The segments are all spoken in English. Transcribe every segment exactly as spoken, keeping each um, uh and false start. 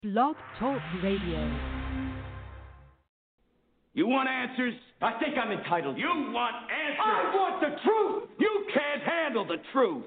Blog Talk Radio. You want answers? I think I'm entitled. You want answers? I want the truth! You can't handle the truth.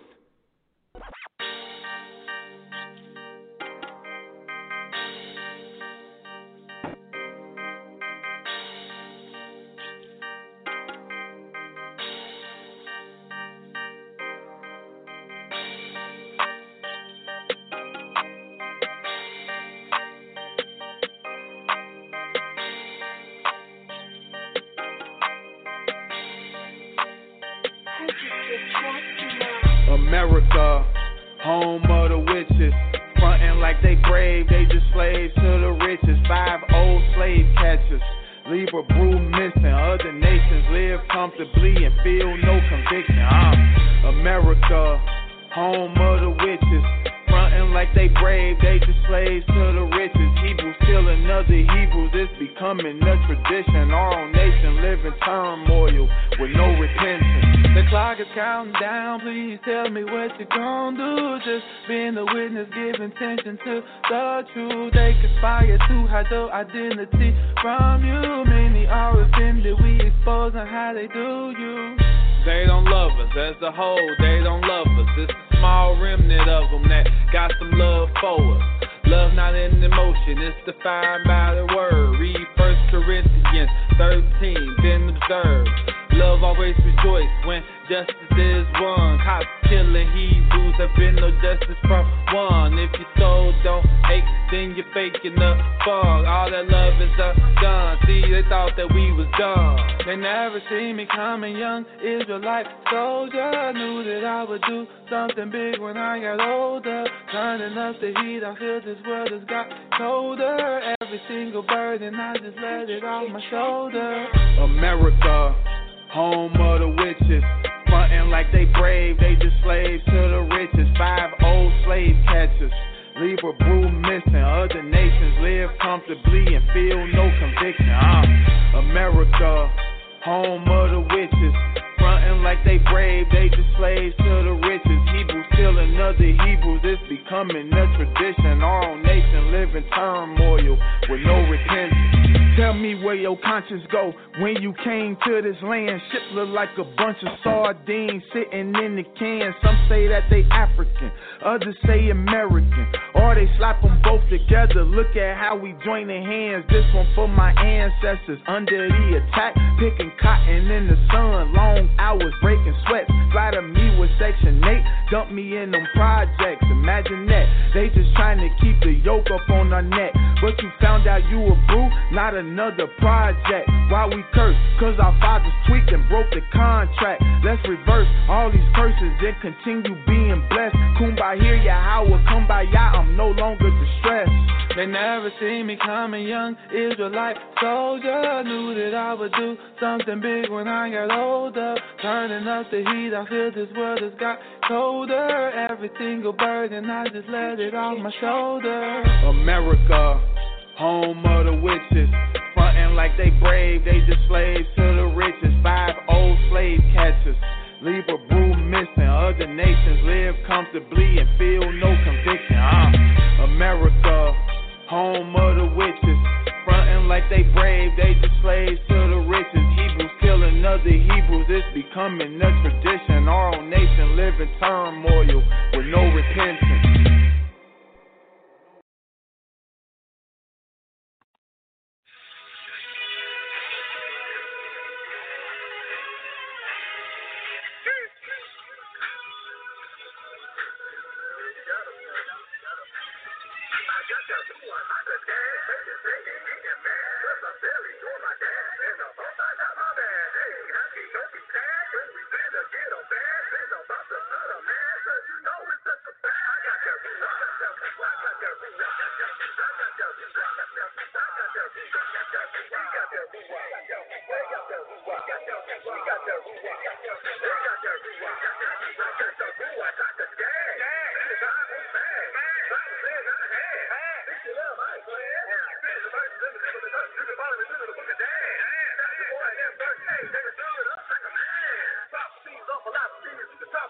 America, home of the witches, frontin' like they brave, they just slaves to the riches. Five old slave catchers, leave a brew missing. Other nations live comfortably and feel no conviction. Uh, America, home of the witches, frontin' like they brave, they just slaves to the riches. Hebrews killing other Hebrews, it's becoming a tradition. Our own nation live in turmoil with no repentance. The clock is counting down, please tell me what you gon' do. Just being a witness, giving attention to the truth. They conspire to hide the identity from you. Many are offended, we exposing how they do you. They don't love us as a whole, they don't love us. It's a small remnant of them that got some love for us. Love not in emotion, it's defined by the word. Read First Corinthians thirteen, then observe. Love always rejoice when justice is won. Cops killing Hebrews, have been no justice from one. If your soul don't ache, then you're faking the fun. All that love is a gun. See, they thought that we was dumb. They never seen me coming, young Israelite soldier. Knew that I would do something big when I got older. Turning up the heat, I feel this world has got colder. Every single burden, I just let it off my shoulder. America, home of the witches, frontin' like they brave, they just slaves to the riches. Five old slave catchers, leave a brew missing. Other nations live comfortably and feel no conviction. Uh, America, home of the witches, frontin' like they brave, they just slaves to the riches. Hebrews killing other Hebrews, it's becoming a tradition. Our own nation live in turmoil with no repentance. Tell me where your conscience go when you came to this land. Shit look like a bunch of sardines sitting in the can. Some say that they African, others say American, or they slap them both together. Look at how we joining hands. This one for my ancestors under the attack, picking cotton in the sun, long hours breaking sweats. Flatter me with Section eight, dump me in them projects. Imagine that, they just trying to keep the yoke up on our neck. But you found out you a brew, not another project. Why we curse? Cause our fathers tweaked and broke the contract. Let's reverse all these curses and continue being blessed. Kumbaya, Yahweh, kumbaya, I'm no longer distressed. They never seen me coming, young Israelite soldier. Knew that I would do something big when I got older. Turning up the heat, I feel this world has got colder. Every single burden, I just let it off my shoulder. America, home of the witches, frontin' like they brave, they just slaves to the riches. Five old slave catchers, leave a brew missing. Other nations live comfortably and feel no conviction. Uh, America, home of the witches, frontin' like they brave, they just slaves to the riches. Hebrews killing other Hebrews, it's becoming a tradition. Our own nation live in turmoil with no repentance.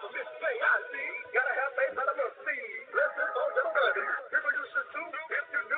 Gotta have faith, let them see. Listen, oh, just study. People used to do if you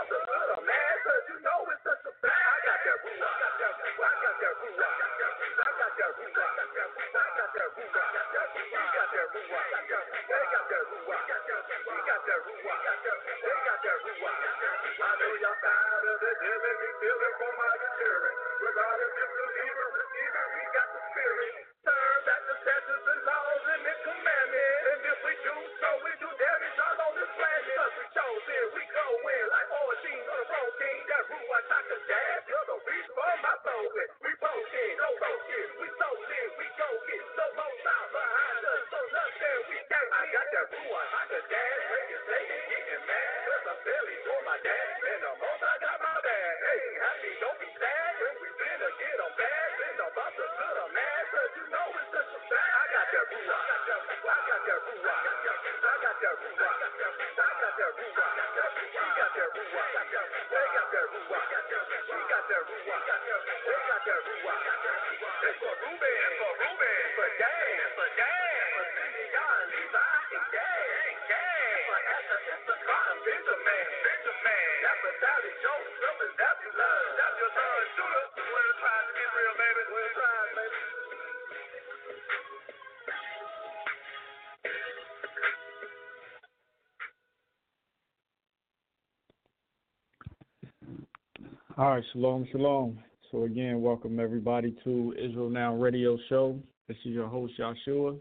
All right, shalom, shalom. So again, welcome everybody to Israel Now Radio Show. This is your host, Yahshua.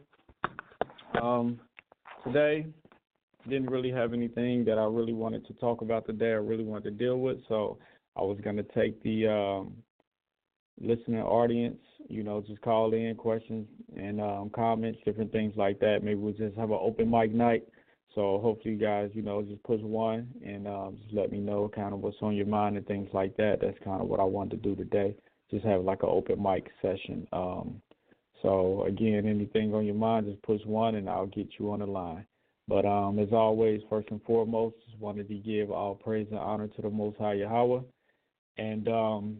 Um, today, didn't really have anything that I really wanted to talk about today. I really wanted to deal with, so I was going to take the um, listening audience, you know, just call in questions and um, comments, different things like that. Maybe we'll just have an open mic night. So hopefully you guys, you know, just push one and um, just let me know kind of what's on your mind and things like that. That's kind of what I wanted to do today, just have like an open mic session. Um, so, again, anything on your mind, just push one and I'll get you on the line. But um, as always, first and foremost, just wanted to give all praise and honor to the Most High Yahweh. And um,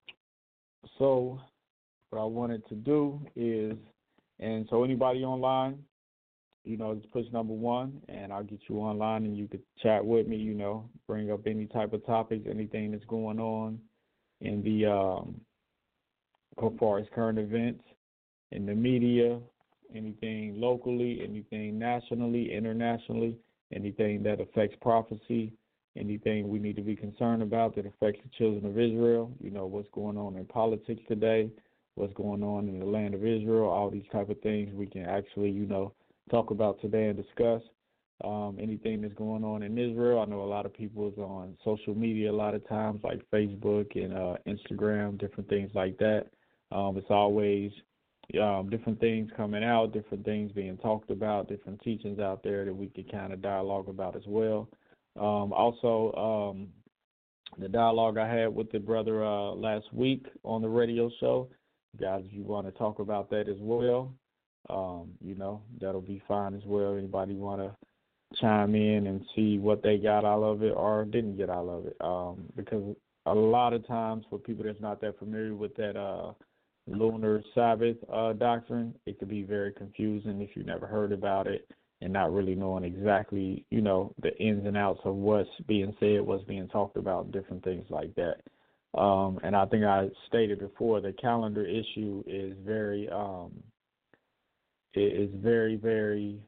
so what I wanted to do is, and so anybody online, you know, just push number one, and I'll get you online, and you could chat with me, you know, bring up any type of topics, anything that's going on in the, um, as far as current events, in the media, anything locally, anything nationally, internationally, anything that affects prophecy, anything we need to be concerned about that affects the children of Israel, you know, what's going on in politics today, what's going on in the land of Israel, all these type of things we can actually, you know, talk about today and discuss. Um, anything that's going on in Israel. I know a lot of people is on social media a lot of times, like Facebook and uh, Instagram, different things like that. Um, it's always um, different things coming out, different things being talked about, different teachings out there that we can kind of dialogue about as well. Um, also, um, the dialogue I had with the brother uh, last week on the radio show, guys, if you want to talk about that as well, Um, you know, that'll be fine as well. Anybody want to chime in and see what they got out of it or didn't get out of it? Um, because a lot of times for people that's not that familiar with that uh, lunar Sabbath uh, doctrine, it could be very confusing if you never heard about it and not really knowing exactly, you know, the ins and outs of what's being said, what's being talked about, different things like that. Um, and I think I stated before, the calendar issue is very um, – It is very, very,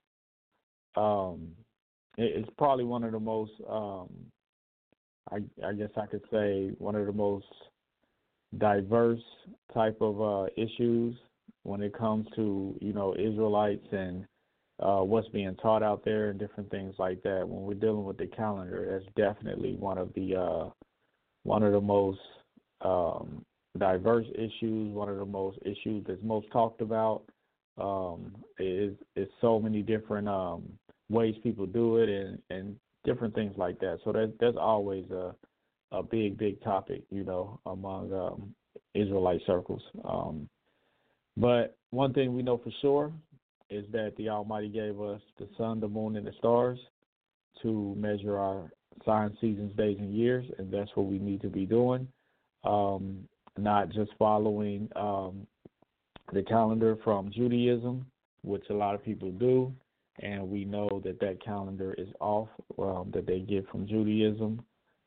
um, it's probably one of the most, um, I, I guess I could say, one of the most diverse type of uh, issues when it comes to, you know, Israelites and uh, what's being taught out there and different things like that. When we're dealing with the calendar, that's definitely one of the, uh, one of the most um, diverse issues, one of the most issues that's most talked about. Um, is is so many different um, ways people do it and, and different things like that. So that that's always a a big big topic, you know, among um, Israelite circles. Um, but one thing we know for sure is that the Almighty gave us the sun, the moon, and the stars to measure our signs, seasons, days, and years, and that's what we need to be doing. Um, not just following. Um, the calendar from Judaism, which a lot of people do, and we know that that calendar is off, um, that they get from Judaism,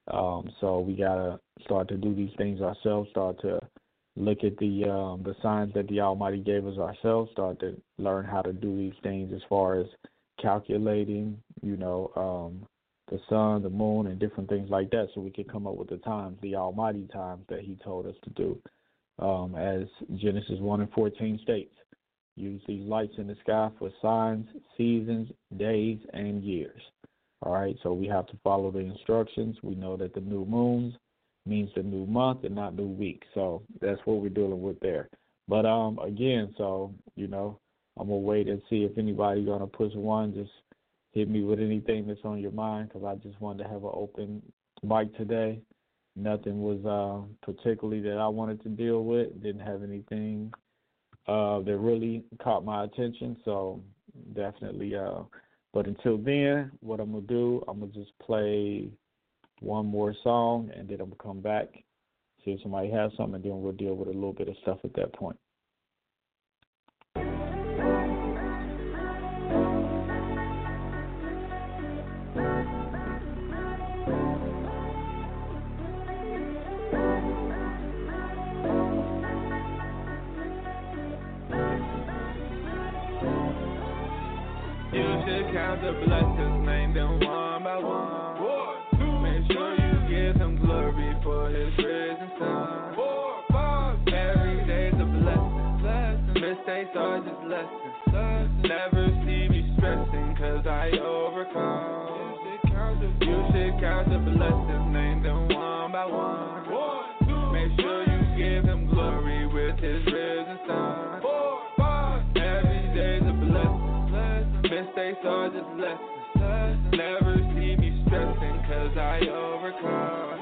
Um, so we gotta start to do these things ourselves. Start to look at the um, the signs that the Almighty gave us ourselves. Start to learn how to do these things as far as calculating, you know, um, the sun, the moon, and different things like that, so we can come up with the times, the Almighty times that He told us to do. Um, as Genesis one and fourteen states, use these lights in the sky for signs, seasons, days, and years. All right, so we have to follow the instructions. We know that the new moons means the new month and not new week. So that's what we're dealing with there. But um, again, so, you know, I'm going to wait and see if anybody's going to push one. Just hit me with anything that's on your mind, because I just wanted to have an open mic today. Nothing was uh, particularly that I wanted to deal with. Didn't have anything uh, that really caught my attention. So definitely, uh, but until then, what I'm going to do, I'm going to just play one more song, and then I'm going to come back, see if somebody has something, and then we'll deal with a little bit of stuff at that point. Count the blessings, name them one by one. Four, two, make sure you give Him glory for His risen Son. Four, five, every day's a blessing. blessing. Mistakes are just lessons. lessons. Never see me stressing, cause I overcome. You should count the blessings, name them one by one. Four, two, make sure you give Him glory with His risen Son. Four, five, every day's a blessing. Mistakes are just lessons. Never see me stressing, cause I overcome.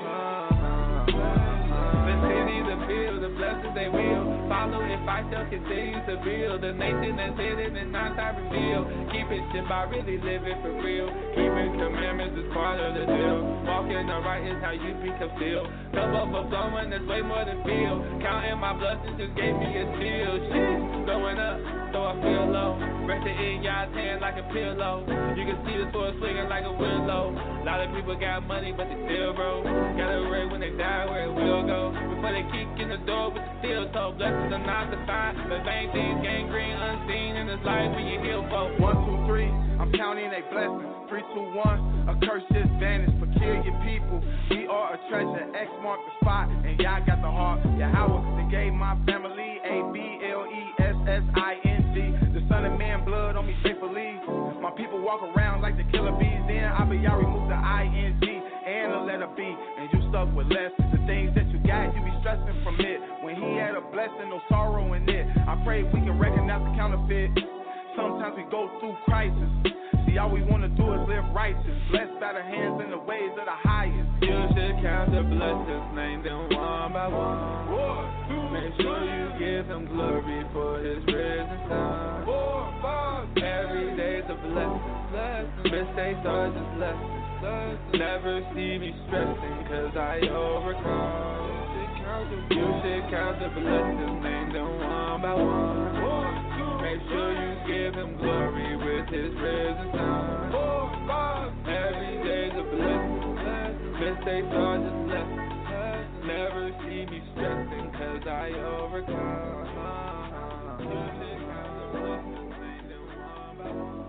The city, the field, the blessings they will follow if I shall continue to build. The nation that's hidden and not time revealed. Keep it shit by really living for real. Keeping commandments is part of the deal. Walking the right is how you become still. Cup overflowing, that's way more than feel. Counting my blessings just gave me a steal. Shit, going up, so I feel low. Resting in God's hand like a pillow. You can see the sword swinging like a willow. A lot of people got money, but they still broke. Gotta worry when they die where it will go. Before they kick in the door with the steel toe. Blessings are not defined, but vain things gangrene unseen in this life when you heal folk. One, two, three, I'm counting a blessing. Three, two, one, a curse just vanished. Peculiar people, we are a treasure. X marked the spot, and y'all got the heart. Yahweh, they gave my family A B L E S S I N G. The Son of Man blood on me faithfully. My people walk around like the killer bees. Then I be y'all remove the I N G and a letter B, and you stuck with less. The things that you got, you be stressing from it. When He had a blessing, no sorrow in it. I pray we can recognize the counterfeit. Sometimes we go through crisis. See, all we want to do is live righteous. Blessed by the hands and the ways of the highest. You should count the blessings, name them one by one. Four, two, make sure you give Him glory for His risen Son. Four, five, every day's a blessing. blessing. Mistakes are just lessons. Never see me stressing, cause I overcome. You should count the blessings, name them one by one. Four, two, make sure you give Him glory with His risen Son. Four, five, every day's a blessing. Mistakes are just lessons. Never see me stressing, cause I overcome. You should count the blessings, name them one by one.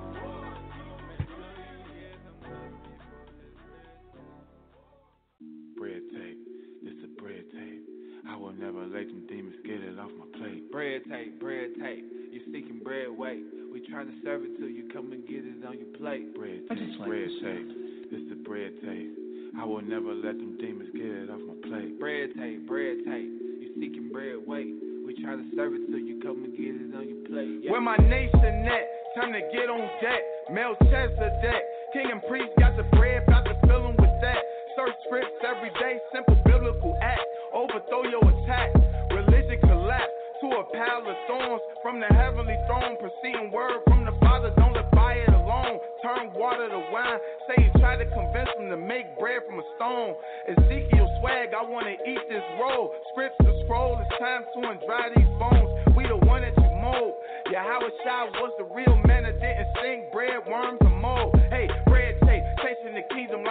Bread tape, this a bread tape. I will never let them demons get it off my plate. Bread tape, bread tape, you seeking bread, wait. We trying to serve it to you, come and get it on your plate. Bread tape, bread tape, this the bread tape. I will never let them demons get it off my plate. Bread tape, bread tape, you seeking bread, wait. We trying to serve it to you, come and get it on your plate. Yeah. Where my nation at? Time to get on deck. Melchizedek, king and priest got the bread, about to fill 'em with that. Search scripts every day, simple biblical act. Overthrow your attack, religion collapse to a pile of thorns. From the heavenly throne, proceeding word from the Father, don't live by it alone. Turn water to wine, say you try to convince them to make bread from a stone. Ezekiel swag, I wanna eat this roll. Scripts to scroll, it's time to undry these bones. We the one that you mold. Yahweh Shai was the real man that didn't sink bread, worms, and mold. Hey, bread tape, chasing the kingdom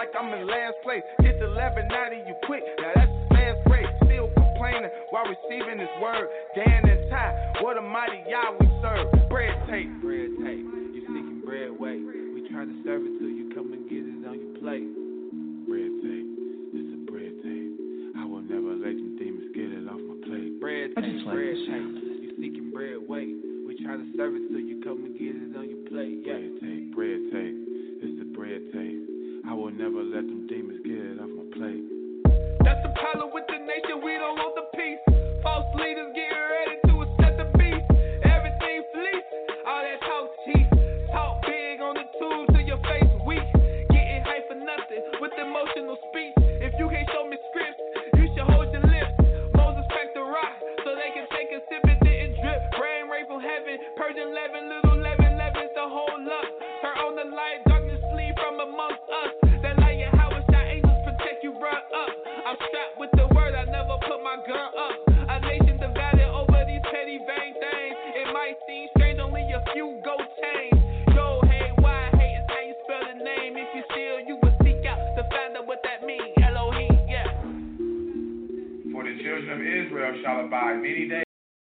like I'm in last place. Hit the eleven ninety, you quick, now that's the last grade. Still complaining while receiving his word. Dan and Ty, what a mighty Yah we serve. Bread tape, bread tape, you seeking bread weight. We try to serve it to you, come and get it on your plate. Bread tape, this is bread tape. I will never let them demons get it off my plate. Bread tape, like bread tape, you seeking bread weight. We try to serve it to you, come and get it on your plate. Yeah. Bread tape, bread tape, it's the bread tape. I will never let them demons get it off my plate. That's the problem with the nation, we don't want the peace. False leaders getting ready to accept the beast. Everything fleece, all that talk cheap. Talk big on the tube till your face weak. Getting hype for nothing with emotional speech. If you can't show me scripts, you should hold your lips. Moses cracked the rock so they can take a sip and didn't drip. Rain rain from heaven, Persian eleven, little eleven, elevens to hold up. Turn on the light, darkness flee from amongst us. That light and how it's shot, angels protect you, run up. I'm strapped with the word, I never put my gun up. A nation divided over these petty vain things. It might seem strange, only a few go change. Yo, hey, why hate is how you spell the name. If you steal, you will seek out to find out what that means. Elohim, yeah. For the children of Israel shall abide many days.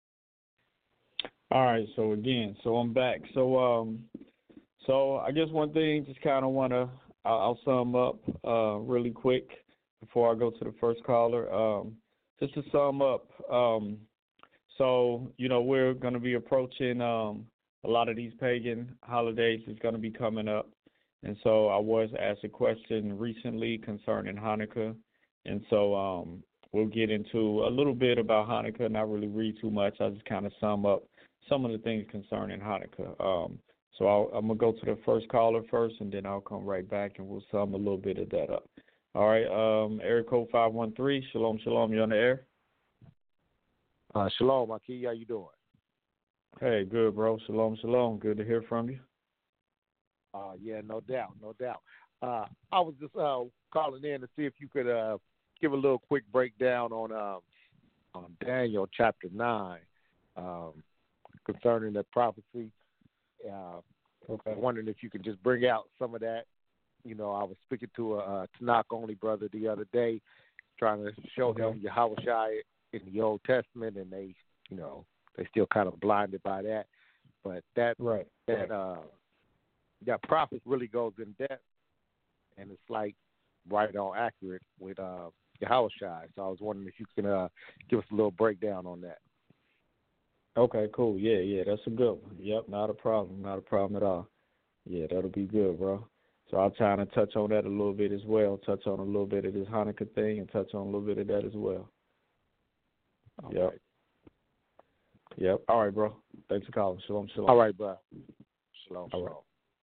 All right, so again, so I'm back. So um, so I guess one thing, just kind of want to, I'll, I'll sum up uh, really quick before I go to the first caller. Um, just to sum up, um, so, you know, we're going to be approaching um, a lot of these pagan holidays is going to be coming up. And so I was asked a question recently concerning Hanukkah. And so um, we'll get into a little bit about Hanukkah, not really read too much. I'll just kind of sum up some of the things concerning Hanukkah. Um, so I'll, I'm going to go to the first caller first, and then I'll come right back, and we'll sum a little bit of that up. All right, um, area code five one three, shalom, shalom, you on the air? Uh, shalom, Aki, how you doing? Hey, good, bro. Shalom, shalom. Good to hear from you. Uh, yeah, no doubt, no doubt. Uh, I was just uh, calling in to see if you could uh, give a little quick breakdown on um, on Daniel chapter nine um, concerning the prophecy. Uh, okay. I'm wondering if you could just bring out some of that. You know, I was speaking to a, a Tanakh only brother the other day, trying to show okay. him Yahushua in the Old Testament, and they, you know, they still kind of blinded by that. But that right. that right. uh, that prophet really goes in depth, and it's like right on accurate with uh, Yahushua. So I was wondering if you can uh, give us a little breakdown on that. Okay, cool. Yeah, yeah, that's a good one. Yep, not a problem, not a problem at all. Yeah, that'll be good, bro. So I'll try to touch on that a little bit as well, touch on a little bit of this Hanukkah thing, and touch on a little bit of that as well. All yep. Right. Yep. All right, bro. Thanks for calling. Shalom, shalom. All right, bro. Shalom, All shalom. right.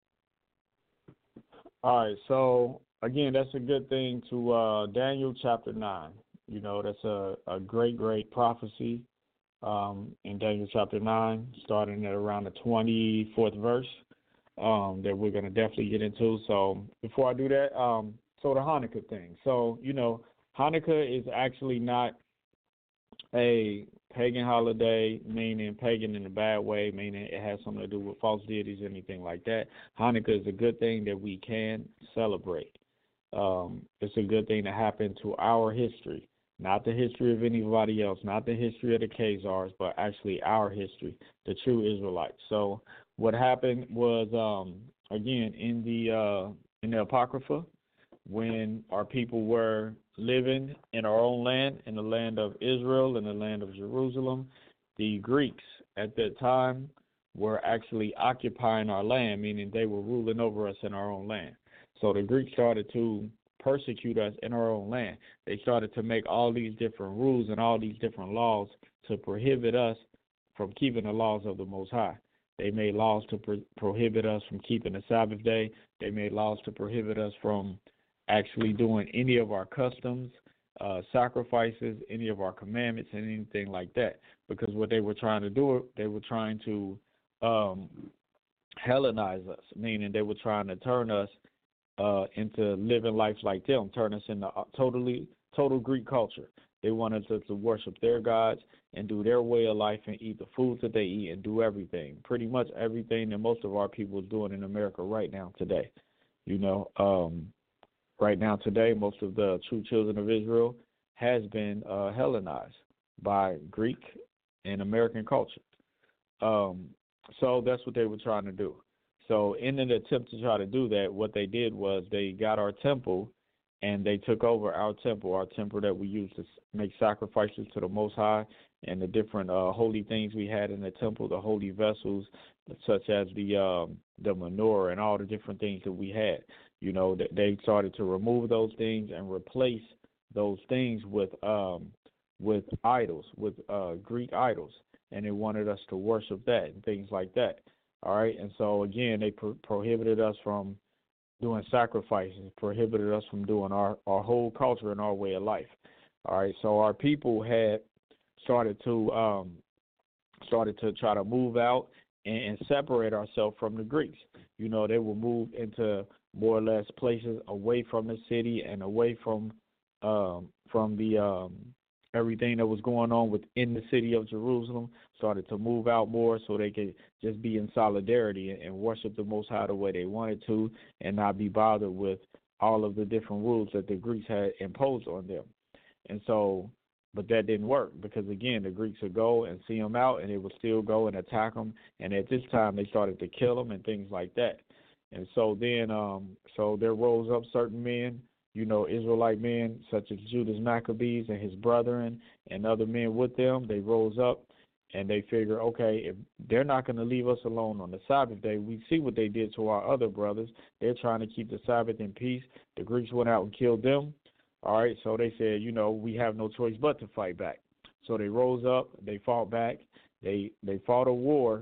All right, so, again, that's a good thing to uh, Daniel chapter nine. You know, that's a, a great, great prophecy um, in Daniel chapter nine, starting at around the twenty-fourth verse. Um, that we're going to definitely get into. So before I do that, um, so the Hanukkah thing. So, you know, Hanukkah is actually not a pagan holiday, meaning pagan in a bad way, meaning it has something to do with false deities or anything like that. Hanukkah is a good thing that we can celebrate. Um, it's a good thing to happen to our history, not the history of anybody else, not the history of the Khazars, but actually our history, the true Israelites. So what happened was, um, again, in the uh, in the Apocrypha, when our people were living in our own land, in the land of Israel, in the land of Jerusalem, the Greeks at that time were actually occupying our land, meaning they were ruling over us in our own land. So the Greeks started to persecute us in our own land. They started to make all these different rules and all these different laws to prohibit us from keeping the laws of the Most High. They made laws to pro- prohibit us from keeping the Sabbath day. They made laws to prohibit us from actually doing any of our customs, uh, sacrifices, any of our commandments, and anything like that. Because what they were trying to do, they were trying to um, Hellenize us, meaning they were trying to turn us uh, into living life like them, turn us into totally total Greek culture. They wanted us to worship their gods and do their way of life and eat the foods that they eat and do everything, pretty much everything that most of our people are doing in America right now today. You know, um, right now today, most of the true children of Israel has been uh, Hellenized by Greek and American culture. Um, so that's what they were trying to do. So in an attempt to try to do that, what they did was they got our temple and they took over our temple, our temple that we used to make sacrifices to the Most High, and the different uh, holy things we had in the temple, the holy vessels, such as the um, the menorah and all the different things that we had. You know, they started to remove those things and replace those things with um, with idols, with uh, Greek idols, and they wanted us to worship that and things like that. All right, and so again, they pro- prohibited us from doing sacrifices, prohibited us from doing our, our whole culture and our way of life. All right, so our people had started to um, started to try to move out and, and separate ourselves from the Greeks. You know, they would move into more or less places away from the city and away from um, from the um, everything that was going on within the city of Jerusalem, started to move out more so they could just be in solidarity and, and worship the Most High the way they wanted to and not be bothered with all of the different rules that the Greeks had imposed on them. And so, but that didn't work because, again, the Greeks would go and see them out and they would still go and attack them. And at this time, they started to kill them and things like that. And so then, um, so there rose up certain men, you know, Israelite men such as Judas Maccabees and his brethren and other men with them. They rose up and they figure, okay, if they're not going to leave us alone on the Sabbath day, we see what they did to our other brothers. They're trying to keep the Sabbath in peace. The Greeks went out and killed them. All right, so they said, you know, we have no choice but to fight back. So they rose up, they fought back, they they fought a war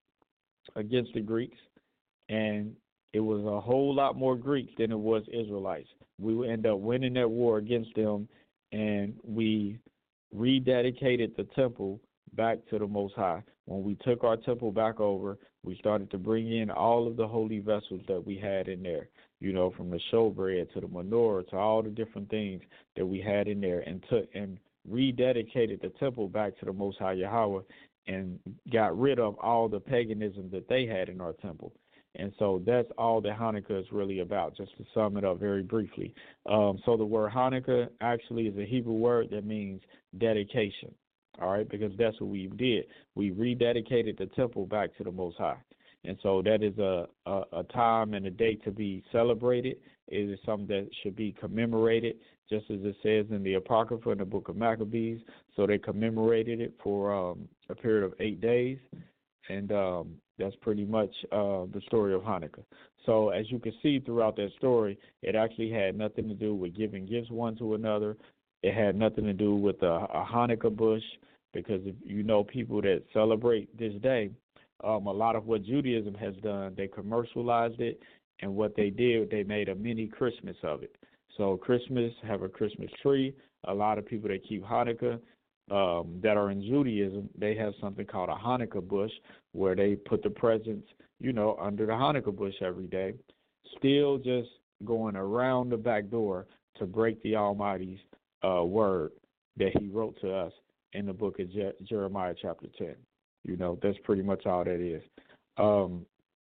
against the Greeks, and it was a whole lot more Greeks than it was Israelites. We would end up winning that war against them, and we rededicated the temple back to the Most High. When we took our temple back over, we started to bring in all of the holy vessels that we had in there, you know, from the showbread to the menorah to all the different things that we had in there, and took and rededicated the temple back to the Most High Yahweh and got rid of all the paganism that they had in our temple. And so that's all that Hanukkah is really about, just to sum it up very briefly. Um, so the word Hanukkah actually is a Hebrew word that means dedication, all right, because that's what we did. We rededicated the temple back to the Most High. And so that is a, a, a time and a date to be celebrated. It is something that should be commemorated, just as it says in the Apocrypha in the book of Maccabees. So they commemorated it for um, a period of eight days. And um, that's pretty much uh, the story of Hanukkah. So as you can see throughout that story, it actually had nothing to do with giving gifts one to another. It had nothing to do with a, a Hanukkah bush, because if you know people that celebrate this day, um, a lot of what Judaism has done, they commercialized it, and what they did, they made a mini Christmas of it. So Christmas, have a Christmas tree. A lot of people that keep Hanukkah, Um, that are in Judaism, they have something called a Hanukkah bush, where they put the presents, you know, under the Hanukkah bush every day, still just going around the back door to break the Almighty's uh, word that he wrote to us in the book of Je- Jeremiah chapter ten. You know, that's pretty much all that is. Um,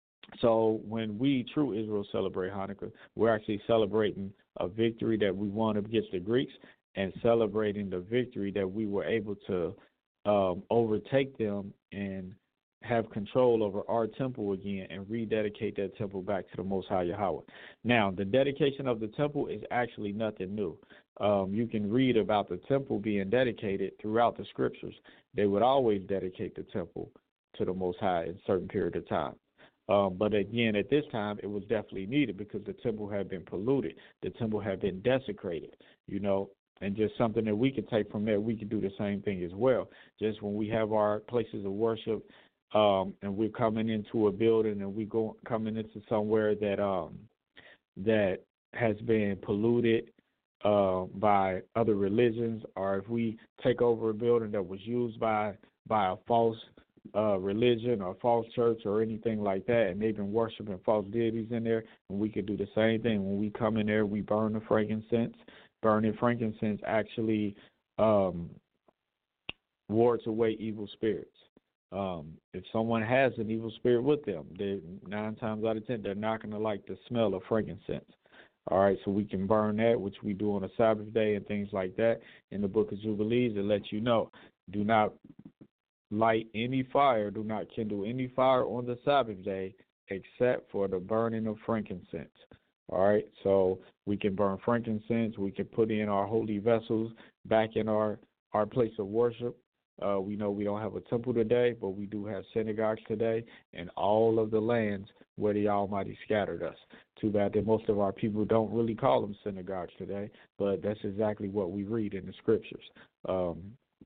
so when we, true Israel, celebrate Hanukkah, we're actually celebrating a victory that we won against the Greeks, and celebrating the victory that we were able to um, overtake them and have control over our temple again and rededicate that temple back to the Most High Yahweh. Now, the dedication of the temple is actually nothing new. Um, you can read about the temple being dedicated throughout the scriptures. They would always dedicate the temple to the Most High in a certain period of time. Um, but again, at this time, it was definitely needed because the temple had been polluted. The temple had been desecrated, you know. And just something that we can take from there, we can do the same thing as well. Just when we have our places of worship um, and we're coming into a building and we go coming into somewhere that um, that has been polluted uh, by other religions, or if we take over a building that was used by by a false uh, religion or false church or anything like that, and they've been worshiping false deities in there, and we could do the same thing. When we come in there, we burn the frankincense. Burning frankincense actually um, wards away evil spirits. Um, if someone has an evil spirit with them, they nine times out of ten, they're not going to like the smell of frankincense. All right, so we can burn that, which we do on a Sabbath day and things like that. In the book of Jubilees, it lets you know, do not light any fire, do not kindle any fire on the Sabbath day except for the burning of frankincense. All right, so we can burn frankincense. We can put in our holy vessels back in our, our place of worship. Uh, we know we don't have a temple today, but we do have synagogues today in all of the lands where the Almighty scattered us. Too bad that most of our people don't really call them synagogues today, but that's exactly what we read in the scriptures. Um,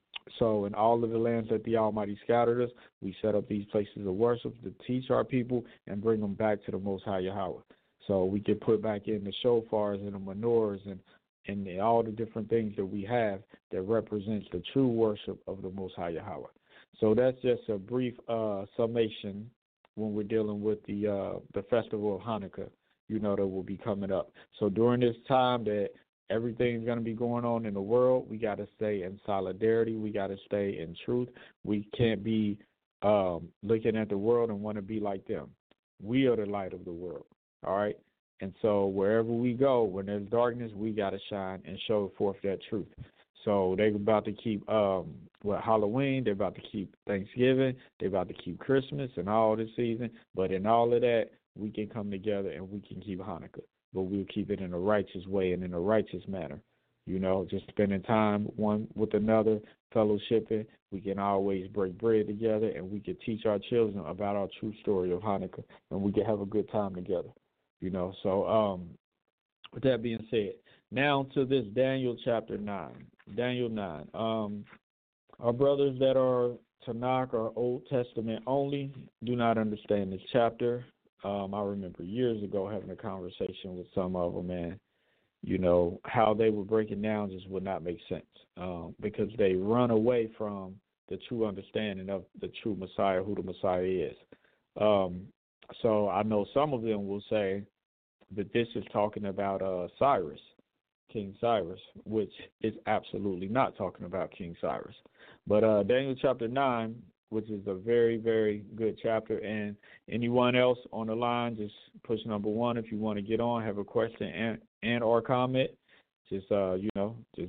so in all of the lands that the Almighty scattered us, we set up these places of worship to teach our people and bring them back to the Most High Yahweh. So we can put back in the shofars and the menorahs and and all the different things that we have that represents the true worship of the Most High Yahweh. So that's just a brief uh, summation when we're dealing with the uh, the festival of Hanukkah, you know, that will be coming up. So during this time that everything's going to be going on in the world, we got to stay in solidarity. We got to stay in truth. We can't be um, looking at the world and want to be like them. We are the light of the world, all right? And so wherever we go, when there's darkness, we got to shine and show forth that truth. So they're about to keep um, what Halloween, they're about to keep Thanksgiving, they're about to keep Christmas and all this season. But in all of that, we can come together and we can keep Hanukkah. But we'll keep it in a righteous way and in a righteous manner. You know, just spending time one with another, fellowshipping. We can always break bread together, and we can teach our children about our true story of Hanukkah, and we can have a good time together. You know, so um, with that being said, now to this Daniel chapter nine. Daniel nine. Um, our brothers that are Tanakh or Old Testament only do not understand this chapter. Um, I remember years ago having a conversation with some of them, and, you know, how they were breaking down just would not make sense um, because they run away from the true understanding of the true Messiah, who the Messiah is. Um, so I know some of them will say that this is talking about uh, Cyrus, King Cyrus, which is absolutely not talking about King Cyrus. But uh, Daniel chapter nine, which is a very, very good chapter. And anyone else on the line, just push number one if you want to get on, have a question and, and or comment. Just, uh, you know, just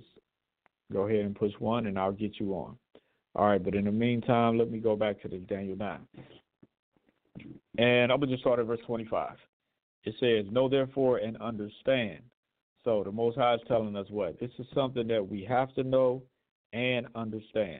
go ahead and push one, and I'll get you on. All right, but in the meantime, let me go back to this Daniel nine. And I'm going to just start at verse twenty-five. It says, know therefore and understand. So the Most High is telling us what? This is something that we have to know and understand.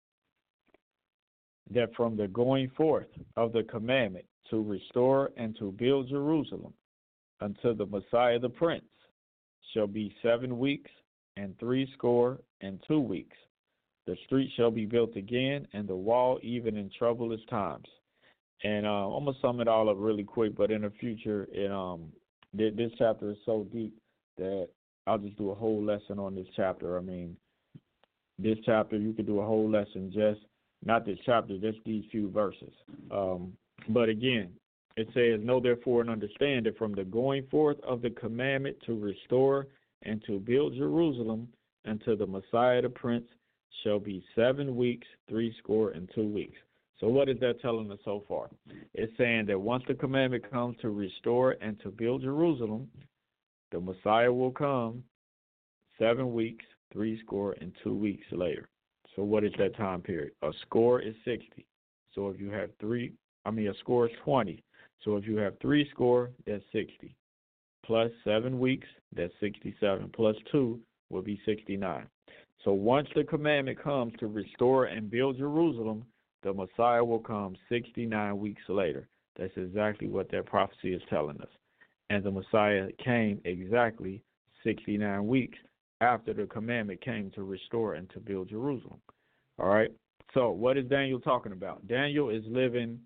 That from the going forth of the commandment to restore and to build Jerusalem until the Messiah the Prince shall be seven weeks and three score and two weeks. The street shall be built again, and the wall even in troublous times. And uh, I'm going to sum it all up really quick, but in the future, it, um, th- this chapter is so deep that I'll just do a whole lesson on this chapter. I mean, this chapter, you could do a whole lesson just, not this chapter, just these few verses. Um, but again, it says, know therefore and understand that from the going forth of the commandment to restore and to build Jerusalem until the Messiah the Prince shall be seven weeks, three score and two weeks. So what is that telling us so far? It's saying that once the commandment comes to restore and to build Jerusalem, the Messiah will come seven weeks, three score, and two weeks later. So what is that time period? A score is sixty. So if you have three, I mean, a score is twenty. So if you have three score, that's sixty. Plus seven weeks, that's sixty-seven. Plus two will be sixty-nine. So once the commandment comes to restore and build Jerusalem, the Messiah will come sixty-nine weeks later. That's exactly what that prophecy is telling us. And the Messiah came exactly sixty-nine weeks after the commandment came to restore and to build Jerusalem. All right? So what is Daniel talking about? Daniel is living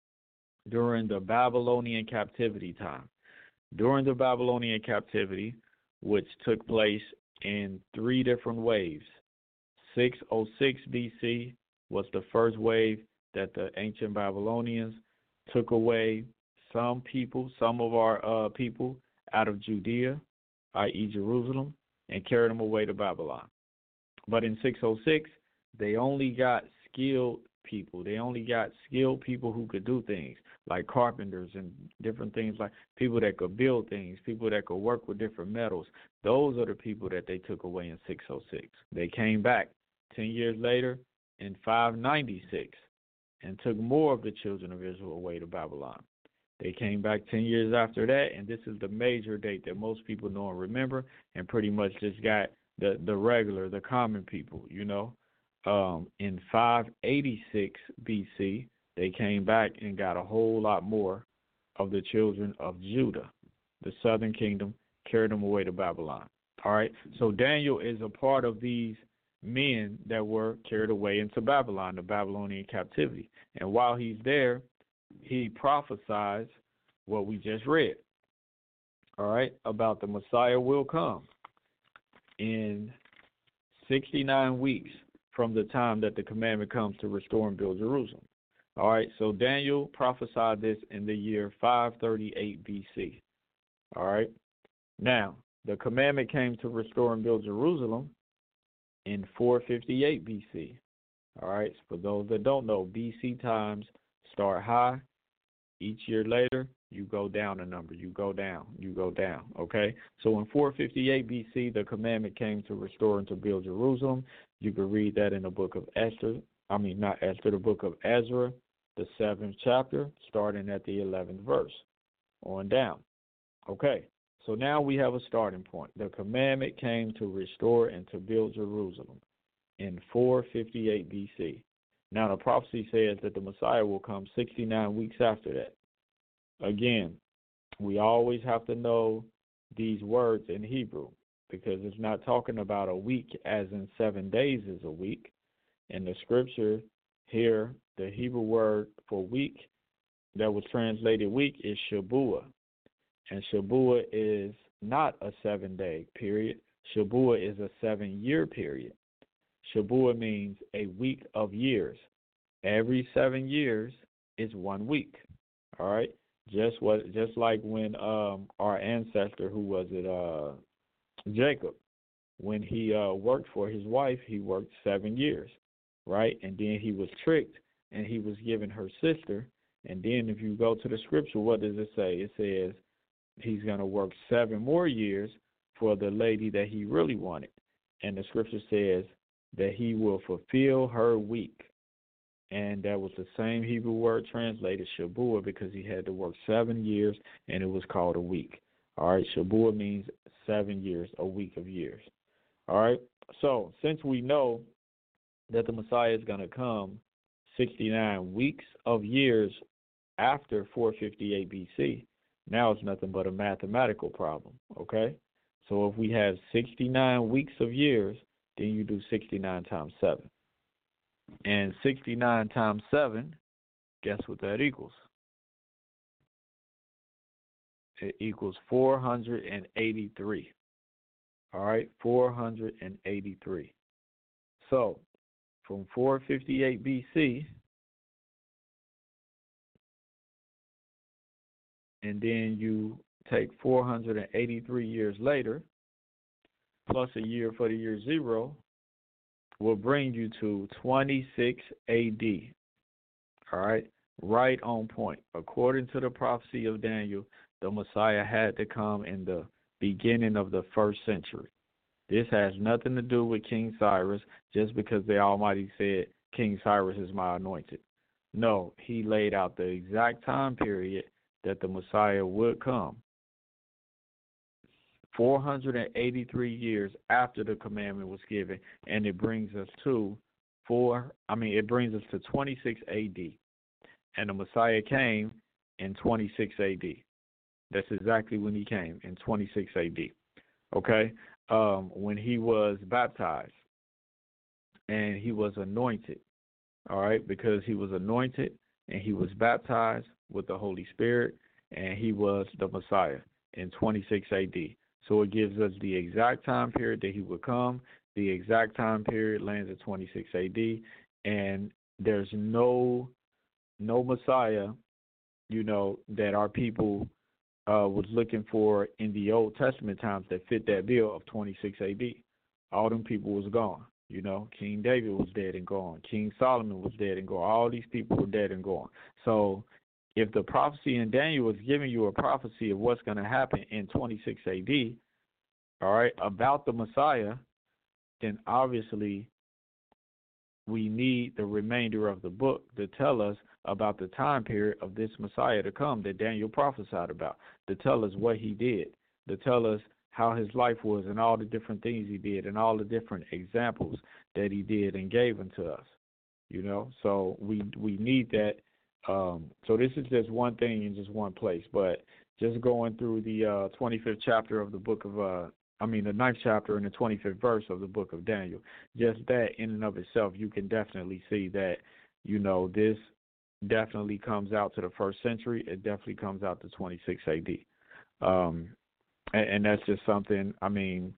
during the Babylonian captivity time. During the Babylonian captivity, which took place in three different waves. six oh six B C was the first wave that the ancient Babylonians took away some people, some of our uh, people out of Judea, that is. Jerusalem, and carried them away to Babylon. But in six oh six, they only got skilled people. They only got skilled people who could do things. like carpenters and different things, like people that could build things, people that could work with different metals. Those are the people that they took away in six oh six. They came back ten years later in five ninety-six and took more of the children of Israel away to Babylon. They came back ten years after that, and this is the major date that most people know and remember, and pretty much just got the, the regular, the common people, you know. Um, in five eighty-six B C, they came back and got a whole lot more of the children of Judah, the southern kingdom, carried them away to Babylon. All right, so Daniel is a part of these men that were carried away into Babylon, the Babylonian captivity. And while he's there, he prophesies what we just read, all right, about the Messiah will come in sixty-nine weeks from the time that the commandment comes to restore and build Jerusalem. All right, so Daniel prophesied this in the year five thirty-eight B C. All right, now the commandment came to restore and build Jerusalem in four fifty-eight B C. All right, so for those that don't know, B C times start high. Each year later, you go down a number. You go down. You go down. Okay? So in four fifty-eight B C, the commandment came to restore and to build Jerusalem. You can read that in the book of Esther. I mean, not Esther, the book of Ezra, the seventh chapter, starting at the eleventh verse on down. Okay? So now we have a starting point. The commandment came to restore and to build Jerusalem in four fifty-eight B C. Now, the prophecy says that the Messiah will come sixty-nine weeks after that. Again, we always have to know these words in Hebrew because it's not talking about a week as in seven days is a week. In the scripture here, the Hebrew word for week that was translated week is Shabuah. And Shabuah is not a seven-day period. Shabuah is a seven-year period. Shabuah means a week of years. Every seven years is one week. All right? Just what just like when um our ancestor, who was it, uh Jacob, when he uh worked for his wife, he worked seven years, right? And then he was tricked and he was given her sister. And then if you go to the scripture, what does it say? It says he's gonna work seven more years for the lady that he really wanted. And the scripture says that he will fulfill her week. And that was the same Hebrew word translated Shabuah because he had to work seven years and it was called a week. All right, Shabuah means seven years, a week of years. All right, so since we know that the Messiah is going to come sixty-nine weeks of years after four fifty-eight B C, now it's nothing but a mathematical problem, okay? So if we have sixty-nine weeks of years, then you do sixty-nine times seven. And sixty-nine times seven, guess what that equals? It equals four hundred eighty-three. All right, four hundred eighty-three. So, from four fifty-eight B C, and then you take four hundred eighty-three years later, plus a year for the year zero, will bring you to twenty-six A D. All right, right on point. According to the prophecy of Daniel, the Messiah had to come in the beginning of the first century. This has nothing to do with King Cyrus, just because the Almighty said, King Cyrus is my anointed. No, he laid out the exact time period that the Messiah would come. four hundred eighty-three years after the commandment was given, and it brings us to four. I mean, it brings us to twenty-six A D, and the Messiah came in twenty-six A D. That's exactly when he came, in twenty-six A D. Okay, um, when he was baptized, and he was anointed. All right, because he was anointed and he was baptized with the Holy Spirit, and he was the Messiah in twenty-six A D. So it gives us the exact time period that he would come. The exact time period lands at twenty-six A D, and there's no no Messiah, you know, that our people uh, was looking for in the Old Testament times that fit that bill of twenty-six A D. All them people was gone. You know, King David was dead and gone. King Solomon was dead and gone. All these people were dead and gone. So if the prophecy in Daniel is giving you a prophecy of what's going to happen in twenty-six A D, all right, about the Messiah, then obviously we need the remainder of the book to tell us about the time period of this Messiah to come that Daniel prophesied about, to tell us what he did, to tell us how his life was and all the different things he did and all the different examples that he did and gave unto us, you know. So we we need that. Um, so this is just one thing in just one place, but just going through the uh, twenty-fifth chapter of the book of, uh, I mean the ninth chapter and the twenty-fifth verse of the book of Daniel, just that in and of itself, you can definitely see that, you know, this definitely comes out to the first century. It definitely comes out to twenty-six A D. Um, and, and that's just something, I mean,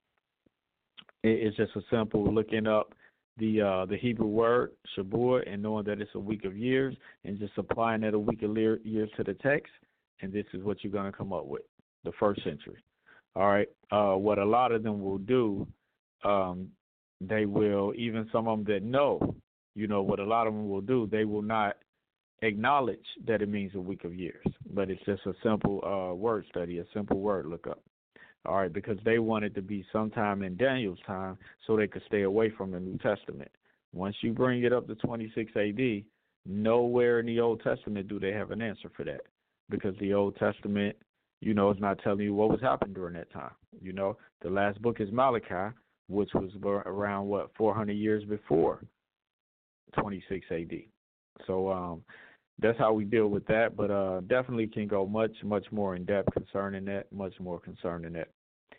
it, it's just a simple looking up the uh, the Hebrew word, Shabuah, and knowing that it's a week of years, and just applying that a week of years to the text, and this is what you're going to come up with, the first century. All right. Uh, what a lot of them will do, um, they will, even some of them that know, you know, what a lot of them will do, they will not acknowledge that it means a week of years, but it's just a simple uh, word study, a simple word lookup. All right, because they want it to be sometime in Daniel's time so they could stay away from the New Testament. Once you bring it up to twenty-six A D, nowhere in the Old Testament do they have an answer for that, because the Old Testament, you know, is not telling you what was happening during that time. You know, the last book is Malachi, which was around, what, four hundred years before twenty-six A D. So um, that's how we deal with that, but uh, definitely can go much, much more in depth concerning that, much more concerning that.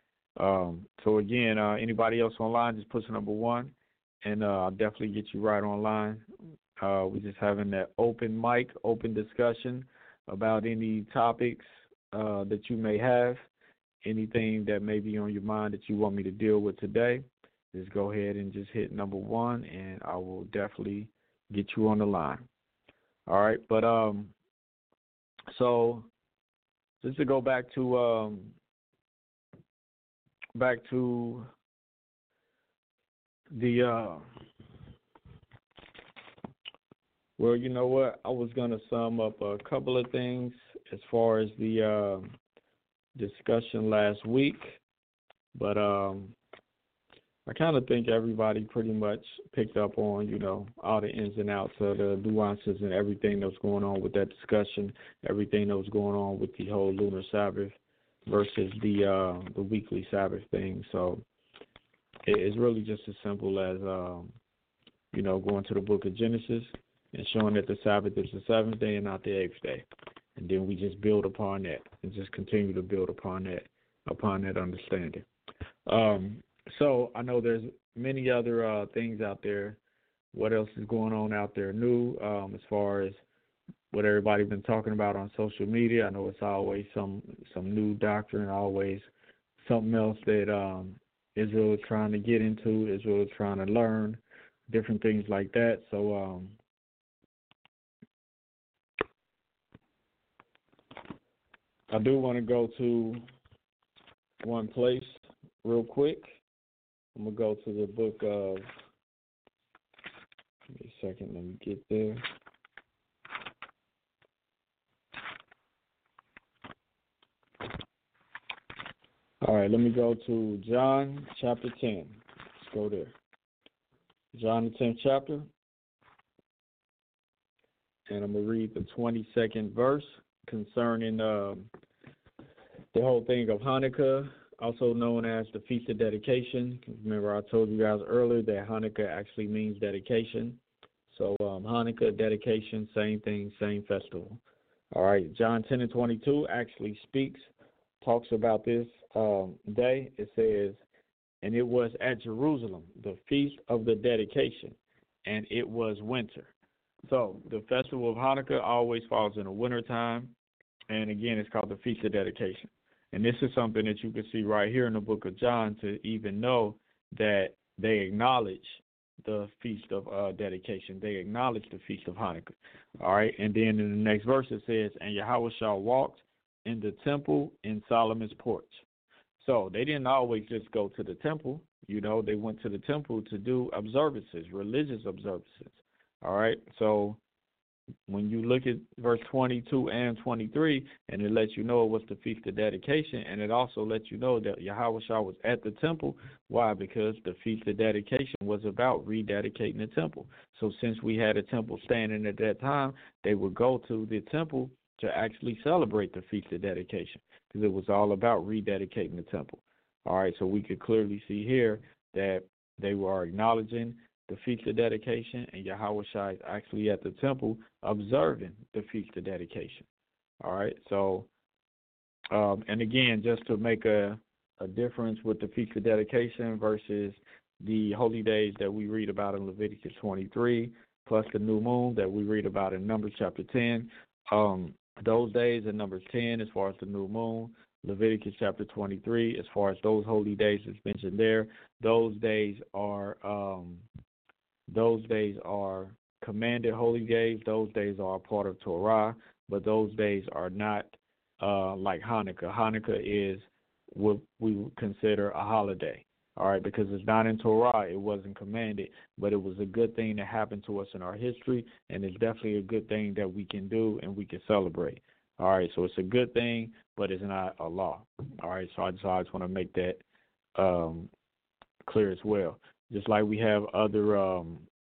Um, so, again, uh, anybody else online, just push number one, and uh, I'll definitely get you right online. Uh, we're just having that open mic, open discussion about any topics uh, that you may have, anything that may be on your mind that you want me to deal with today. Just go ahead and just hit number one, and I will definitely get you on the line. All right, but um, so just to go back to um, back to the uh, well, you know what? I was gonna sum up a couple of things as far as the uh, discussion last week, but um. I kind of think everybody pretty much picked up on, you know, all the ins and outs of the nuances and everything that was going on with that discussion, everything that was going on with the whole lunar Sabbath versus the uh, the weekly Sabbath thing. So it's really just as simple as, um, you know, going to the book of Genesis and showing that the Sabbath is the seventh day and not the eighth day. And then we just build upon that and just continue to build upon that, upon that understanding. Um So I know there's many other uh, things out there. What else is going on out there new um, as far as what everybody's been talking about on social media? I know it's always some some new doctrine, always something else that um, Israel is trying to get into, Israel is trying to learn, different things like that. So um, I do want to go to one place real quick. I'm going to go to the book of, give me a second, let me get there. All right, let me go to John chapter ten. Let's go there. John the tenth chapter. And I'm going to read the twenty-second verse concerning uh, the whole thing of Hanukkah, also known as the Feast of Dedication. Remember, I told you guys earlier that Hanukkah actually means dedication. So um, Hanukkah, dedication, same thing, same festival. All right, John ten and twenty-two actually speaks, talks about this um, day. It says, and it was at Jerusalem, the Feast of the Dedication, and it was winter. So the festival of Hanukkah always falls in the wintertime, and again, it's called the Feast of Dedication. And this is something that you can see right here in the book of John to even know that they acknowledge the Feast of uh, Dedication. They acknowledge the Feast of Hanukkah. All right, and then in the next verse it says, and Yahushua walked in the temple in Solomon's porch. So they didn't always just go to the temple. You know, they went to the temple to do observances, religious observances. All right, so when you look at verse twenty-two and twenty-three, and it lets you know it was the Feast of Dedication, and it also lets you know that Yahweh Shah was at the temple. Why? Because the Feast of Dedication was about rededicating the temple. So since we had a temple standing at that time, they would go to the temple to actually celebrate the Feast of Dedication, because it was all about rededicating the temple. All right, so we could clearly see here that they were acknowledging the Feast of Dedication, and Yahweh Shai is actually at the temple observing the Feast of Dedication. All right, so, um, and again, just to make a, a difference with the Feast of Dedication versus the holy days that we read about in Leviticus twenty-three, plus the new moon that we read about in Numbers chapter ten, um, those days in Numbers ten, as far as the new moon, Leviticus chapter twenty-three, as far as those holy days that's mentioned there, those days are um, those days are commanded holy days. Those days are a part of Torah, but those days are not uh, like Hanukkah. Hanukkah is what we would consider a holiday, all right, because it's not in Torah. It wasn't commanded, but it was a good thing that happened to us in our history, and it's definitely a good thing that we can do and we can celebrate. All right, so it's a good thing, but it's not a law. All right, so I just, I just want to make that um, clear as well. Just like we have other um,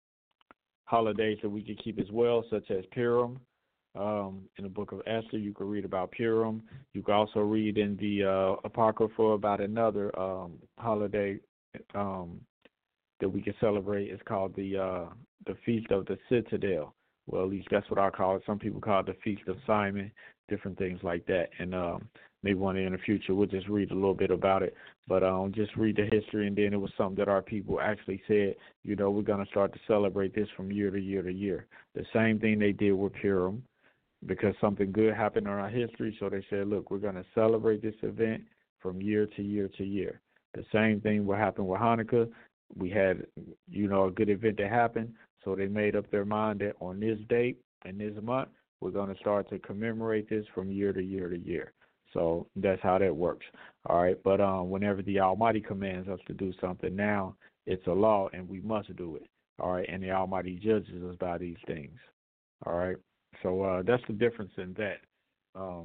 holidays that we can keep as well, such as Purim. Um, in the book of Esther, you can read about Purim. You can also read in the uh, Apocrypha about another um, holiday um, that we can celebrate. It's called the uh, the Feast of the Citadel. Well, at least that's what I call it. Some people call it the Feast of Simon, different things like that. And um, maybe one day in the future we'll just read a little bit about it. But um, just read the history, and then it was something that our people actually said, you know, we're going to start to celebrate this from year to year to year. The same thing they did with Purim, because something good happened in our history. So they said, look, we're going to celebrate this event from year to year to year. The same thing will happen with Hanukkah. We had, you know, a good event that happened. So they made up their mind that on this date and this month, we're going to start to commemorate this from year to year to year. So that's how that works. All right. But um, whenever the Almighty commands us to do something, now it's a law and we must do it. All right. And the Almighty judges us by these things. All right. So uh, that's the difference in that. Um,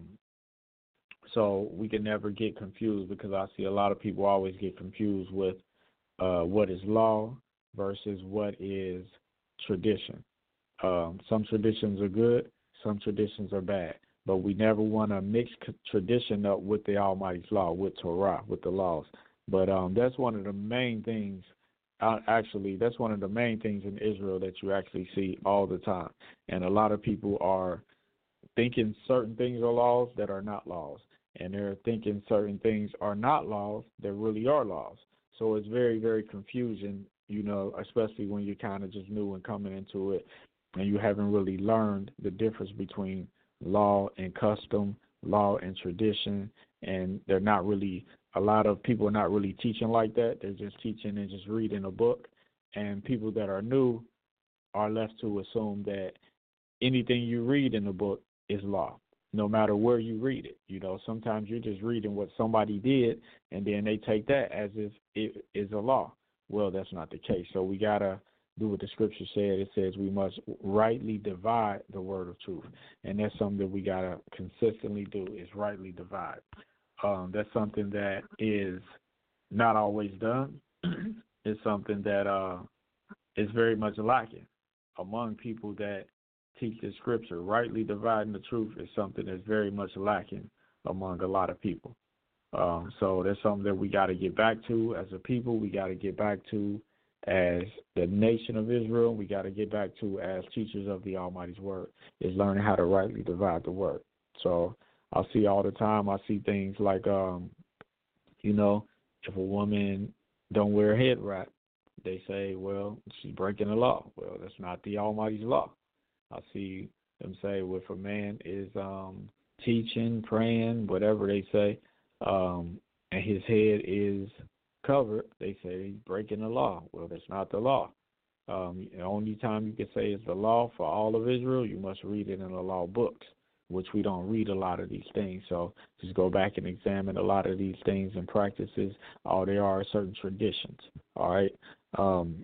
so we can never get confused, because I see a lot of people always get confused with uh, what is law versus what is tradition. Um, some traditions are good, some traditions are bad, but we never want to mix tradition up with the Almighty's law, with Torah, with the laws. But um, that's one of the main things, uh, actually, that's one of the main things in Israel that you actually see all the time. And a lot of people are thinking certain things are laws that are not laws, and they're thinking certain things are not laws that really are laws. So it's very, very confusing, you know, especially when you're kind of just new and coming into it and you haven't really learned the difference between law and custom, law and tradition, and they're not really, a lot of people are not really teaching like that. They're just teaching and just reading a book, and people that are new are left to assume that anything you read in the book is law, no matter where you read it. You know, sometimes you're just reading what somebody did, and then they take that as if it is a law. Well, that's not the case. So we got to do what the scripture said. It says we must rightly divide the word of truth. And that's something that we got to consistently do, is rightly divide. Um, that's something that is not always done. It's something that uh, is very much lacking among people that teach the scripture. Rightly dividing the truth is something that's very much lacking among a lot of people. Um, so that's something that we got to get back to as a people. We got to get back to as the nation of Israel. We got to get back to as teachers of the Almighty's word, is learning how to rightly divide the word. So I see all the time, I see things like, um, you know, if a woman don't wear a head wrap, they say, well, she's breaking the law. Well, that's not the Almighty's law. I see them say, well, if a man is um, teaching, praying, whatever they say, um, and his head is covered, they say he's breaking the law. Well, that's not the law. Um, the only time you can say it's the law for all of Israel, you must read it in the law books, which we don't read a lot of these things. So just go back and examine a lot of these things and practices. All there are certain traditions, all right? Um,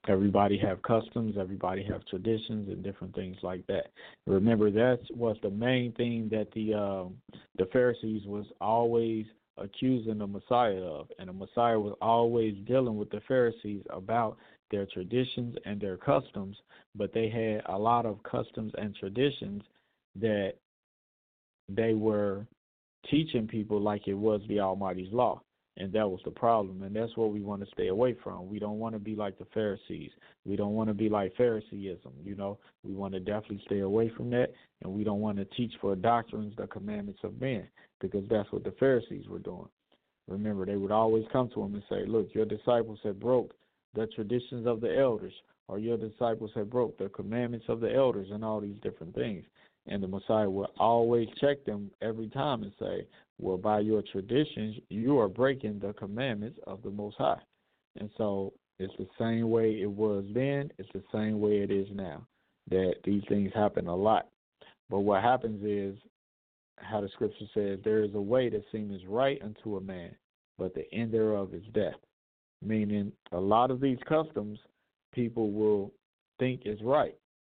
everybody have customs, everybody have traditions and different things like that. Remember, that was the main thing that the um, the Pharisees was always accusing the Messiah of, and the Messiah was always dealing with the Pharisees about their traditions and their customs, but they had a lot of customs and traditions that they were teaching people like it was the Almighty's law. And that was the problem, and that's what we want to stay away from. We don't want to be like the Pharisees. We don't want to be like Phariseeism, you know. We want to definitely stay away from that, and we don't want to teach for doctrines the commandments of men, because that's what the Pharisees were doing. Remember, they would always come to him and say, look, your disciples have broke the traditions of the elders, or your disciples have broke the commandments of the elders, and all these different things. And the Messiah would always check them every time and say, well, by your traditions, you are breaking the commandments of the Most High. And so it's the same way it was then. It's the same way it is now, that these things happen a lot. But what happens is, how the scripture says, there is a way that seems right unto a man, but the end thereof is death. Meaning a lot of these customs people will think is right,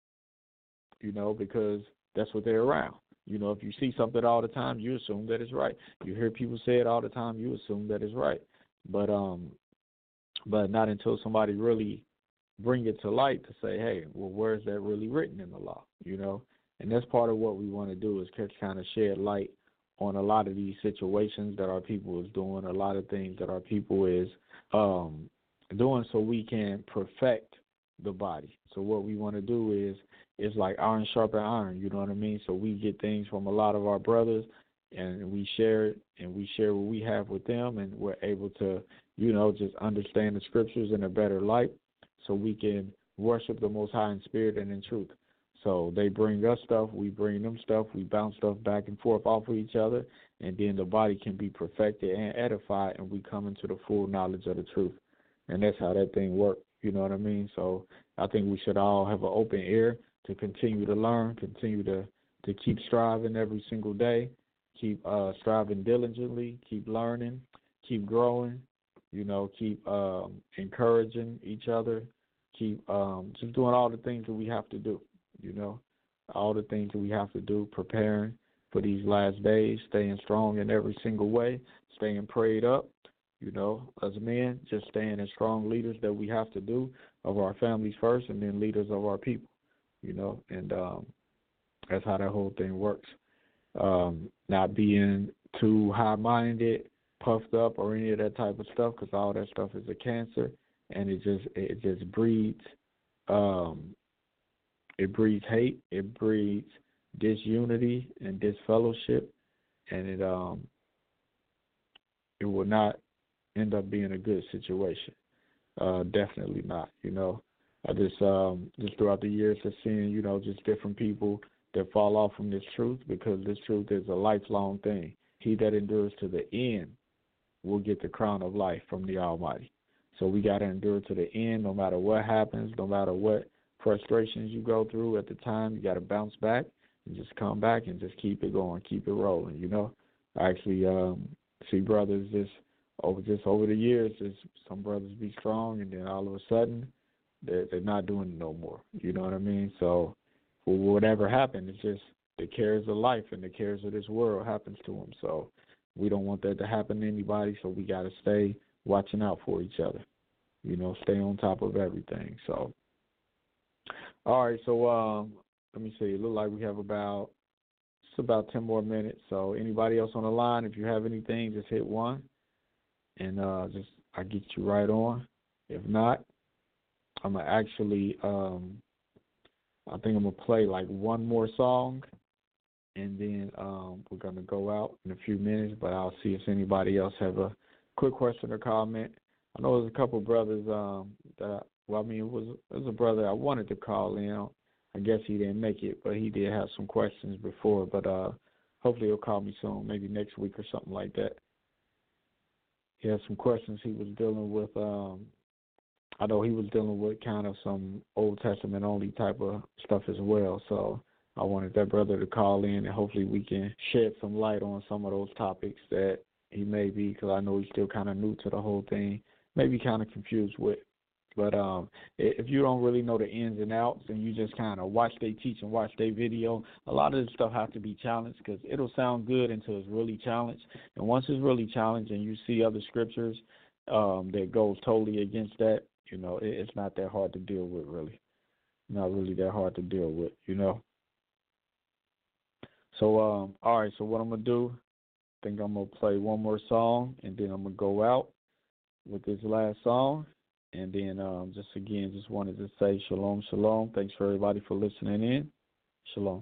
you know, because that's what they're around. You know, if you see something all the time, you assume that it's right. You hear people say it all the time, you assume that it's right. But um, but not until somebody really bring it to light to say, hey, well, where is that really written in the law? You know, and that's part of what we want to do, is kind of shed light on a lot of these situations that our people is doing, a lot of things that our people is um, doing, so we can perfect the body. So what we want to do is, it's like iron sharpen iron, you know what I mean? So we get things from a lot of our brothers, and we share it, and we share what we have with them, and we're able to, you know, just understand the scriptures in a better light, so we can worship the Most High in spirit and in truth. So they bring us stuff, we bring them stuff, we bounce stuff back and forth off of each other, and then the body can be perfected and edified, and we come into the full knowledge of the truth. And that's how that thing works, you know what I mean? So I think we should all have an open ear to continue to learn, continue to, to keep striving every single day, keep uh, striving diligently, keep learning, keep growing, you know, keep um, encouraging each other, keep um, just doing all the things that we have to do, you know, all the things that we have to do, preparing for these last days, staying strong in every single way, staying prayed up, you know, as men, just staying as strong leaders that we have to do of our families first, and then leaders of our people. You know, and um, that's how that whole thing works. Um, not being too high-minded, puffed up, or any of that type of stuff, because all that stuff is a cancer, and it just it just breeds um, it breeds hate, it breeds disunity and disfellowship, and it um it will not end up being a good situation. Uh, definitely not. You know. I just, um, just throughout the years, have seen, you know, just different people that fall off from this truth, because this truth is a lifelong thing. He that endures to the end will get the crown of life from the Almighty. So we got to endure to the end, no matter what happens, no matter what frustrations you go through at the time. You got to bounce back and just come back and just keep it going, keep it rolling. You know, I actually um, see brothers just over just over the years, just some brothers be strong, and then all of a sudden, They're, they're not doing it no more. You know what I mean? So for whatever happened, it's just the cares of life and the cares of this world happens to them. So we don't want that to happen to anybody, so we got to stay watching out for each other. You know, stay on top of everything. So, all right, so um, let me see. It looks like we have about, it's about ten more minutes. So anybody else on the line, if you have anything, just hit one, and uh, just I'll get you right on. If not, I'm going to actually, um, I think I'm going to play like one more song, and then um, we're going to go out in a few minutes, but I'll see if anybody else have a quick question or comment. I know there's a couple of brothers um, that, I, well, I mean, it was, it was a brother I wanted to call in. I guess he didn't make it, but he did have some questions before, but uh, hopefully he'll call me soon, maybe next week or something like that. He had some questions he was dealing with. Um, I know he was dealing with kind of some Old Testament only type of stuff as well. So I wanted that brother to call in, and hopefully we can shed some light on some of those topics that he may be, because I know he's still kind of new to the whole thing, maybe kind of confused with. But um, if you don't really know the ins and outs and you just kind of watch they teach and watch their video, a lot of this stuff has to be challenged because it'll sound good until it's really challenged. And once it's really challenged and you see other scriptures um, that goes totally against that, you know, it, it's not that hard to deal with, really. Not really that hard to deal with, you know. So, um, all right, so what I'm going to do, I think I'm going to play one more song, and then I'm going to go out with this last song. And then um, just again, just wanted to say shalom, shalom. Thanks for everybody for listening in. Shalom.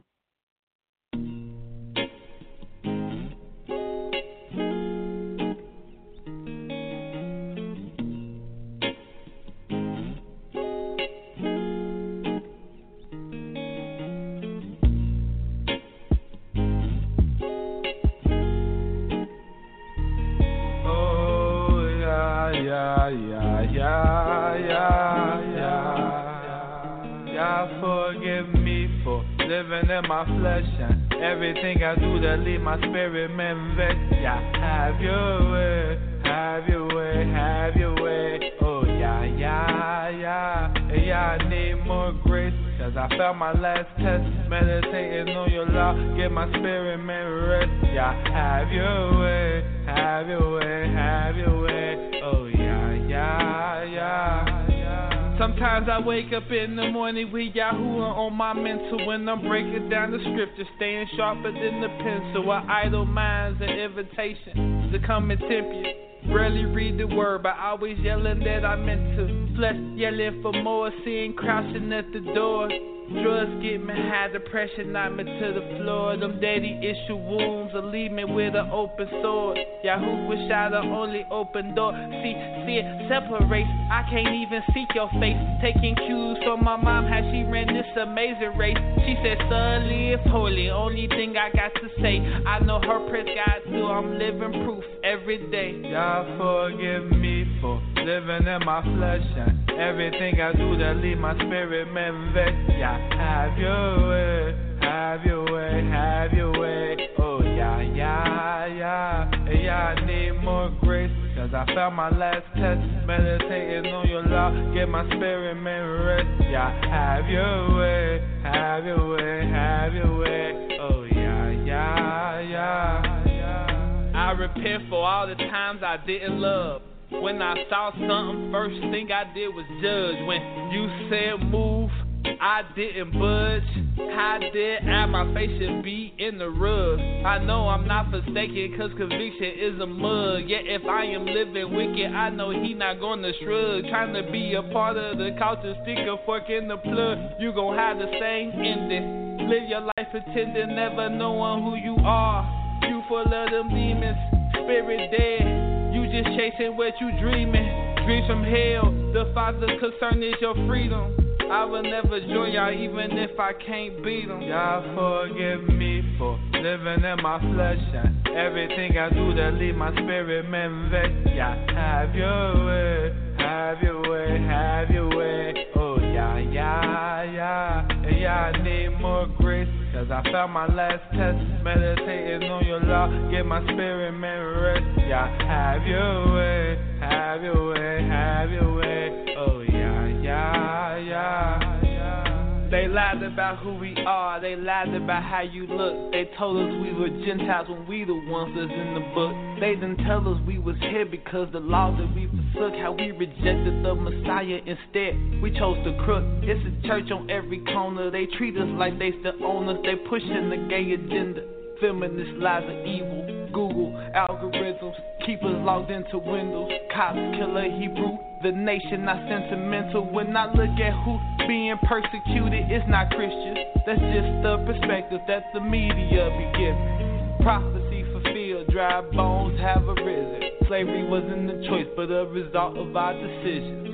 In my flesh and everything I do that leave my spirit man vexed. Yeah, have your way, have your way, have your way. Oh yeah, yeah, yeah, yeah. I need more grace, cause I felt my last test. Meditating on your law, get my spirit man rest. Yeah, have your way, have your way, have your way. Oh yeah, yeah, yeah. Sometimes I wake up in the morning with Yahuwah on my mental. When I'm breaking down the scripture, staying sharper than the pencil. Our idle minds an invitation to come and tempt you. Rarely read the word, but always yelling that I meant to. Flesh yelling for more, sin crouching at the door. Drugs get me high, depression knock me to the floor. Them daddy issue wounds will leave me with an open sword. Yahoo wish I the only open door. See, see it separates, I can't even see your face. Taking cues from my mom, how she ran this amazing race. She said, son, live holy, only thing I got to say. I know her praise God too, I'm living proof every day. Y'all forgive me for living in my flesh and everything I do that leave my spirit man vexed. Yeah, have your way, have your way, have your way. Oh yeah, yeah, yeah, yeah. I need more grace, cause I found my last test. Meditating on your law, get my spirit man rest. Yeah, have your way, have your way, have your way. Oh yeah, yeah, yeah, yeah. I repent for all the times I didn't love. When I saw something, first thing I did was judge. When you said move, I didn't budge. I did, and my face should be in the rug. I know I'm not forsaken, cause conviction is a mug. Yet if I am living wicked, I know he not gonna shrug. Trying to be a part of the culture, stick a fork in the plug. You gon' have the same ending. Live your life pretending, never knowing who you are. You full of them demons, spirit dead. You just chasing what you dreaming. Dreams from hell, the father's concern is your freedom. I will never join y'all even if I can't beat them. Y'all forgive me for living in my flesh and everything I do that leave my spirit man vexed. Yeah, have your way, have your way, have your way. Oh yeah, yeah, yeah, yeah. I need more grace, cause I found my last test. Meditating on your law, get my spirit man rest. Yeah, have your way, have your way, have your way. Oh yeah, yeah, yeah, yeah. They lied about who we are, they lied about how you look. They told us we were Gentiles when we the ones that's in the book. They didn't tell us we was here because the laws that we forsook, how we rejected the Messiah instead. We chose the crook. It's a church on every corner. They treat us like they still own us. They pushing the gay agenda. Feminist lies are evil. Google algorithms keep us logged into Windows. Cops, killer, Hebrew. The nation not sentimental. When I look at who being persecuted, it's not Christians. That's just the perspective that the media be giving. Prophecy fulfilled, dry bones have arisen. Slavery wasn't a choice, but a result of our decisions.